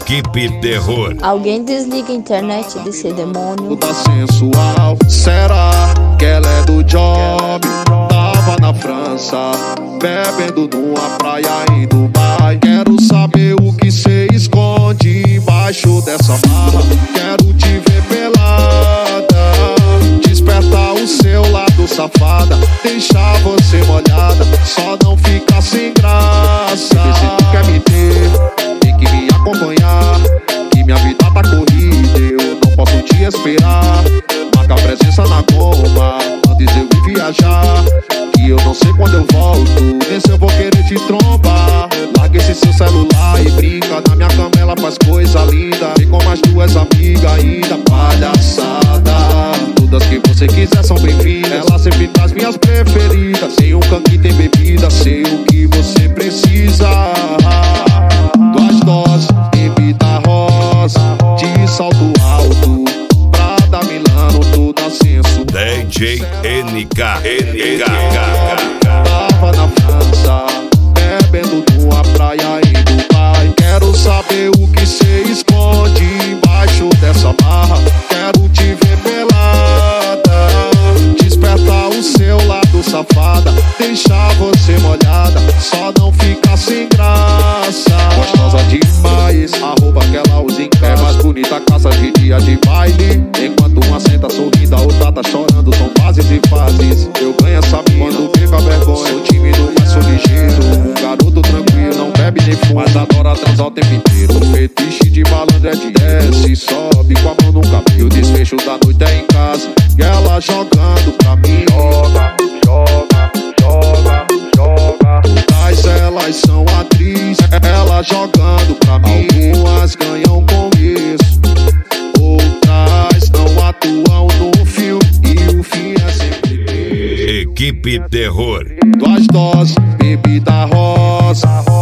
Equipe Terror. Alguém desliga a internet desse demônio. Tá sensual. Será que ela é do job? Tava na França, bebendo numa praia em Dubai. Quero saber o que cê esconde embaixo dessa barra. Quero te ver pelada, despertar o seu lado safada, deixar você molhada, só não ficar sem graça. Se tu quer me ter, tem que me acompanhar, que minha vida tá corrida, eu não posso te esperar. Marca a presença na goma, antes eu ir viajar, que eu não sei quando eu volto, nem se eu vou querer te trombar. Larga esse seu celular e brinca, na minha cama ela faz coisa linda. Vem com mais duas amigas ainda, palhaçada. Todas que você quiser são bem-vindas, ela sempre traz minhas preferidas. Tem um canque, tem bebida, sei o que você precisa. Duas doses, bebida rosa, de salto alto, Prada Milano, toda senso. DJ NK. Tava na França, bebendo numa praia em Dubai. Quero saber o que cê esconde embaixo dessa barra. Quero te ver pelada, despertar o seu lado safada, deixar você molhada, só não ficar sem graça. Gostosa demais, a roupa que ela usa em casa é mais bonita, caça de dia de baile. Enquanto uma senta sorrindo, a outra tá chorando, são fases e fases. Eu ganho essa mina quando perco a vergonha. Sou tímido, mas sou ligeiro, um garoto tranquilo, não bebe nem fuma, mas adora transar o tempo inteiro. O fetiche de malandro é de desce, sobe com a mão no cabelo. O desfecho da noite é em casa, e ela jogando pra mim. Todas elas são atrizes, ela jogando pra mim. Algumas ganham com isso, outras não atuam no filme, e o fim é sempre Equipe Terror. duas doses, bebida rosa,